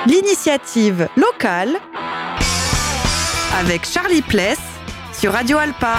L'initiative locale avec Charlie Pless sur Radio Alpa.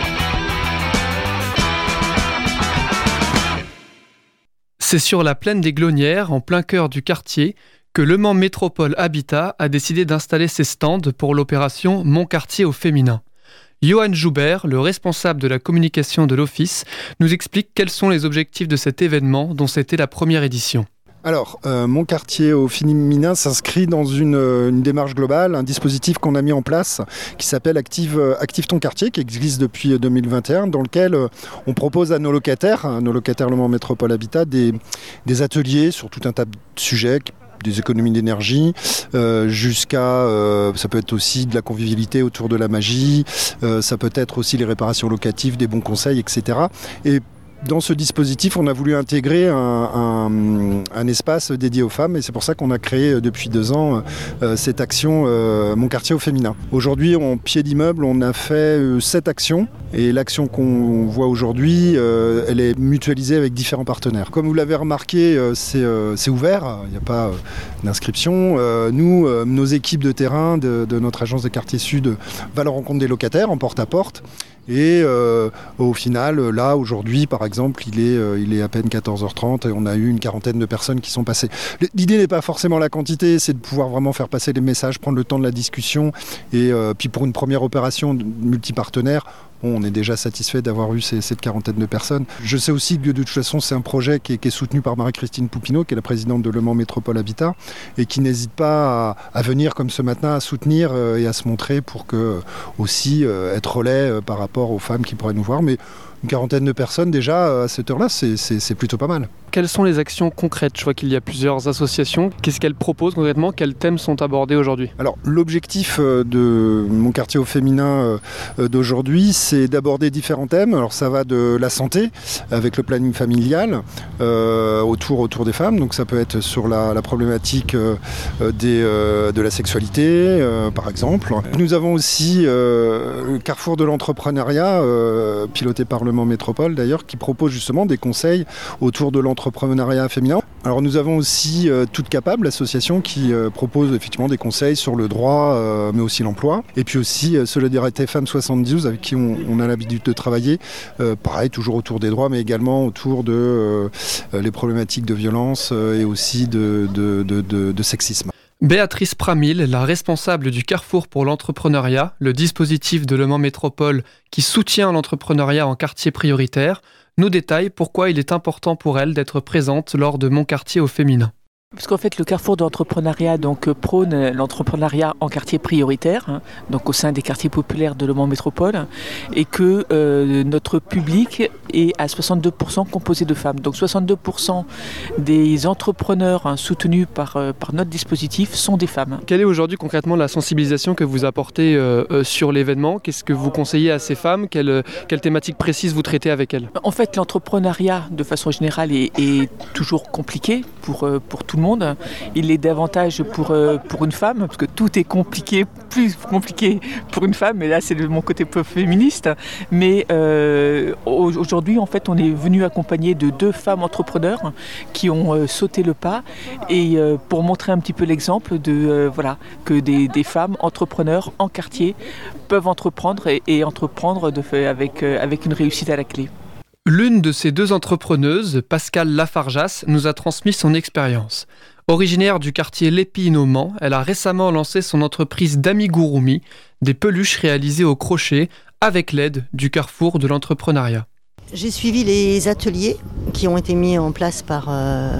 C'est sur la plaine des Glonnières, en plein cœur du quartier, que Le Mans Métropole Habitat a décidé d'installer ses stands pour l'opération Mon quartier au féminin. Johan Joubert, le responsable de la communication de l'Office, nous explique quels sont les objectifs de cet événement dont c'était la première édition. Alors, Mon quartier au féminin s'inscrit dans une démarche globale, un dispositif qu'on a mis en place qui s'appelle Active ton quartier, qui existe depuis 2021, dans lequel on propose à nos locataires Le Mans Métropole Habitat, des ateliers sur tout un tas de sujets, des économies d'énergie, jusqu'à, ça peut être aussi de la convivialité autour de la magie, ça peut être aussi les réparations locatives, des bons conseils, etc. Et dans ce dispositif, on a voulu intégrer un espace dédié aux femmes et c'est pour ça qu'on a créé depuis 2 ans cette action Mon quartier au féminin. Aujourd'hui, en pied d'immeuble, on a fait 7 actions et l'action qu'on voit aujourd'hui, elle est mutualisée avec différents partenaires. Comme vous l'avez remarqué, c'est ouvert, il n'y a pas d'inscription. Nous, nos équipes de terrain de notre agence de quartier sud va à la rencontre des locataires en porte-à-porte. Et au final, là, aujourd'hui, par exemple, il est à peine 14h30 et on a eu une quarantaine de personnes qui sont passées. L'idée n'est pas forcément la quantité, c'est de pouvoir vraiment faire passer les messages, prendre le temps de la discussion. Et puis pour une première opération multipartenaire, on est déjà satisfait d'avoir eu cette quarantaine de personnes. Je sais aussi que de toute façon, c'est un projet qui est soutenu par Marie-Christine Poupineau, qui est la présidente de Le Mans Métropole Habitat, et qui n'hésite pas à venir comme ce matin à soutenir et à se montrer pour que aussi être relais par rapport aux femmes qui pourraient nous voir. Mais une quarantaine de personnes déjà à cette heure-là, c'est plutôt pas mal. Quelles sont les actions concrètes ? Je vois qu'il y a plusieurs associations. Qu'est-ce qu'elles proposent concrètement ? Quels thèmes sont abordés aujourd'hui ? Alors, l'objectif de Mon quartier au féminin d'aujourd'hui, c'est d'aborder différents thèmes. Alors, ça va de la santé, avec le planning familial, autour des femmes. Donc, ça peut être sur la problématique de la sexualité, par exemple. Nous avons aussi le Carrefour de l'entrepreneuriat, piloté par Le Mans Métropole d'ailleurs, qui propose justement des conseils autour de l'entrepreneuriat féminin. Alors nous avons aussi Toutes Capables, l'association qui propose effectivement des conseils sur le droit, mais aussi l'emploi. Et puis aussi Solidarité Femmes 72, avec qui on a l'habitude de travailler. Pareil, toujours autour des droits, mais également autour de les problématiques de violence et aussi de sexisme. Béatrice Pramil, la responsable du Carrefour pour l'entrepreneuriat, le dispositif de Le Mans Métropole qui soutient l'entrepreneuriat en quartier prioritaire, nous détaille pourquoi il est important pour elle d'être présente lors de Mon quartier au féminin. Parce qu'en fait, le Carrefour de l'entrepreneuriat prône l'entrepreneuriat en quartier prioritaire, donc au sein des quartiers populaires de Le Mans Métropole, et que notre public est à 62% composé de femmes. Donc 62% des entrepreneurs soutenus par notre dispositif sont des femmes. Quelle est aujourd'hui concrètement la sensibilisation que vous apportez sur l'événement ? Qu'est-ce que vous conseillez à ces femmes ? Quelle thématique précise vous traitez avec elles ? En fait, l'entrepreneuriat, de façon générale, est toujours compliqué pour tout le monde. Il est davantage pour une femme, parce que tout est compliqué, plus compliqué pour une femme, et là c'est de mon côté peu féministe. Mais aujourd'hui, en fait, on est venu accompagner de 2 femmes entrepreneurs qui ont sauté le pas, et pour montrer un petit peu l'exemple que des femmes entrepreneurs en quartier peuvent entreprendre et entreprendre avec une réussite à la clé. L'une de ces 2 entrepreneuses, Pascale Lafarjas, nous a transmis son expérience. Originaire du quartier Lépine au Mans, elle a récemment lancé son entreprise d'amigurumi, des peluches réalisées au crochet avec l'aide du Carrefour de l'entrepreneuriat. J'ai suivi les ateliers qui ont été mis en place par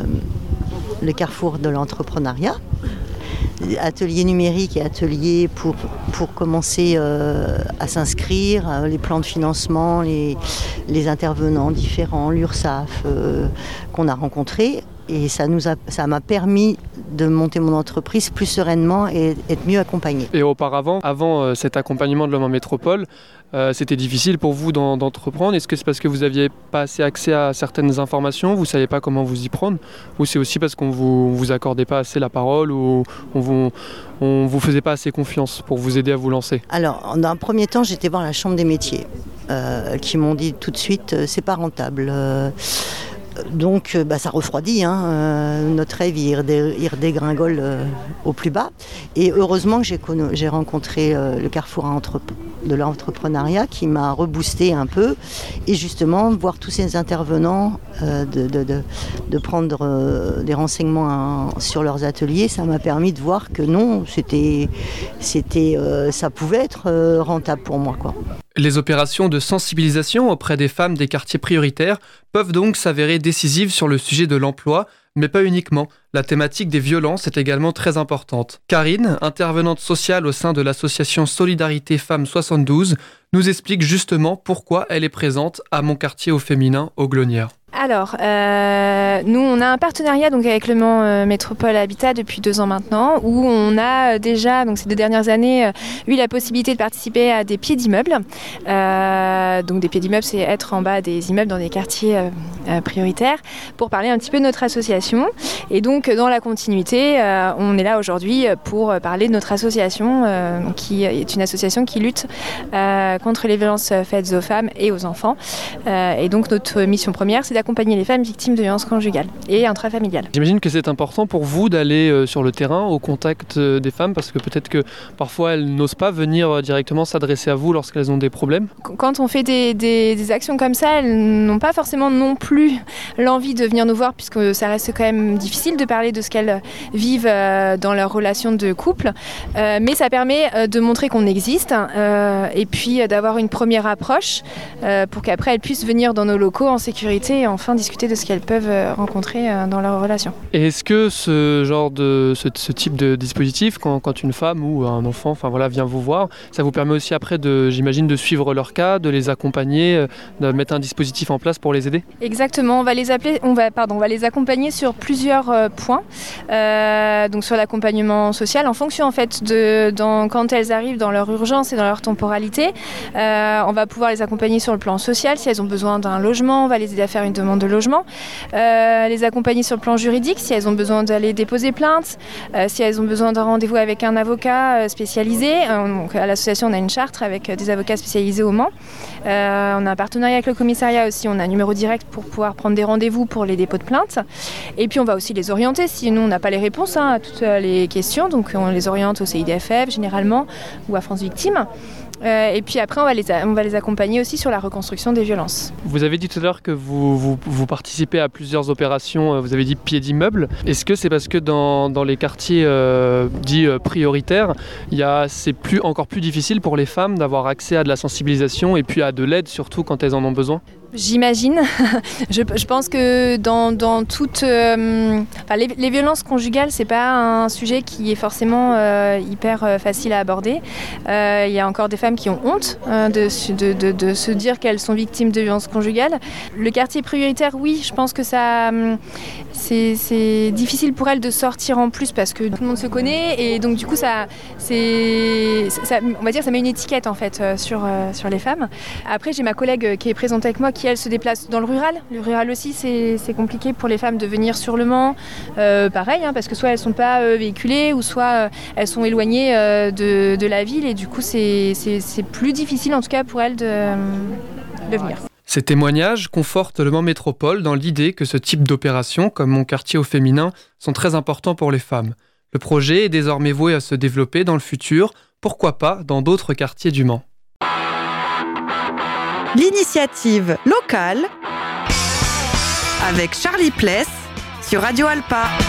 le Carrefour de l'entrepreneuriat. Ateliers numériques et ateliers pour commencer à s'inscrire, les plans de financement, les intervenants différents, l'URSSAF qu'on a rencontrés. Et ça m'a permis de monter mon entreprise plus sereinement et être mieux accompagnée. Et auparavant, avant cet accompagnement de Le Mans Métropole, c'était difficile pour vous d'entreprendre. Est-ce que c'est parce que vous n'aviez pas assez accès à certaines informations, vous ne saviez pas comment vous y prendre, ou c'est aussi parce qu'on vous accordait pas assez la parole, ou on vous faisait pas assez confiance pour vous aider à vous lancer ? Alors, dans un premier temps, j'étais voir la Chambre des métiers, qui m'ont dit tout de suite, c'est pas rentable. Donc ça refroidit, notre rêve il redégringole au plus bas. Et heureusement que j'ai rencontré le carrefour de l'entrepreneuriat qui m'a reboosté un peu. Et justement, voir tous ces intervenants, de prendre des renseignements sur leurs ateliers, ça m'a permis de voir que non, ça pouvait être rentable pour moi, quoi. Les opérations de sensibilisation auprès des femmes des quartiers prioritaires peuvent donc s'avérer décisives sur le sujet de l'emploi, mais pas uniquement. La thématique des violences est également très importante. Karine, intervenante sociale au sein de l'association Solidarité Femmes 72, nous explique justement pourquoi elle est présente à Mon Quartier au Féminin, aux Glonnières. Alors, nous, on a un partenariat donc, avec le Mans Métropole Habitat depuis 2 ans maintenant, où on a déjà, donc ces 2 dernières années, eu la possibilité de participer à des pieds d'immeubles. Donc des pieds d'immeubles, c'est être en bas des immeubles dans des quartiers prioritaires, pour parler un petit peu de notre association. Et donc, dans la continuité, on est là aujourd'hui pour parler de notre association, qui est une association qui lutte contre les violences faites aux femmes et aux enfants. Et donc, notre mission première, c'est d'accompagner les femmes victimes de violences conjugales et intrafamiliales. J'imagine que c'est important pour vous d'aller sur le terrain, au contact des femmes, parce que peut-être que parfois elles n'osent pas venir directement s'adresser à vous lorsqu'elles ont des problèmes. Quand on fait des actions comme ça, elles n'ont pas forcément non plus l'envie de venir nous voir, puisque ça reste quand même difficile de parler de ce qu'elles vivent dans leur relation de couple. Mais ça permet de montrer qu'on existe et puis d'avoir une première approche pour qu'après elles puissent venir dans nos locaux en sécurité et enfin discuter de ce qu'elles peuvent rencontrer dans leur relation. Et est-ce que ce type de dispositif, quand une femme ou un enfant vient vous voir, ça vous permet aussi après j'imagine, de suivre leur cas, de les accompagner, de mettre un dispositif en place pour les aider ? Exactement, on va les accompagner sur plusieurs points. Donc sur l'accompagnement social, en fonction en fait quand elles arrivent dans leur urgence et dans leur temporalité, on va pouvoir les accompagner sur le plan social. Si elles ont besoin d'un logement, on va les aider à faire une demande de logement. Les accompagner sur le plan juridique, si elles ont besoin d'aller déposer plainte, si elles ont besoin d'un rendez-vous avec un avocat spécialisé. Donc à l'association, on a une charte avec des avocats spécialisés au Mans. On a un partenariat avec le commissariat aussi, on a un numéro direct pour pouvoir prendre des rendez-vous pour les dépôts de plainte. Et puis on va aussi les orienter si nous on n'a pas les réponses à toutes les questions. Donc on les oriente au CIDFF généralement ou à France Victimes. Et puis après, on va les accompagner aussi sur la reconstruction des violences. Vous avez dit tout à l'heure que vous participez à plusieurs opérations, vous avez dit pieds d'immeuble. Est-ce que c'est parce que dans les quartiers dits prioritaires, c'est encore plus difficile pour les femmes d'avoir accès à de la sensibilisation et puis à de l'aide, surtout quand elles en ont besoin ? J'imagine. Je pense que dans toutes... les violences conjugales, c'est pas un sujet qui est forcément hyper facile à aborder. Il y a encore des femmes qui ont honte de se dire qu'elles sont victimes de violences conjugales. Le quartier prioritaire, oui, je pense que c'est difficile pour elles de sortir en plus parce que tout le monde se connaît et donc du coup on va dire ça met une étiquette en fait sur les femmes. Après j'ai ma collègue qui est présente avec moi qui elle se déplace dans le rural. Le rural aussi c'est compliqué pour les femmes de venir sur le Mans. Pareil parce que soit elles sont pas véhiculées ou soit elles sont éloignées de la ville et du coup c'est plus difficile en tout cas pour elles de venir. Ces témoignages confortent le Mans Métropole dans l'idée que ce type d'opération, comme Mon Quartier au Féminin, sont très importants pour les femmes. Le projet est désormais voué à se développer dans le futur, pourquoi pas dans d'autres quartiers du Mans. L'initiative locale avec Charlie Pless sur Radio Alpa.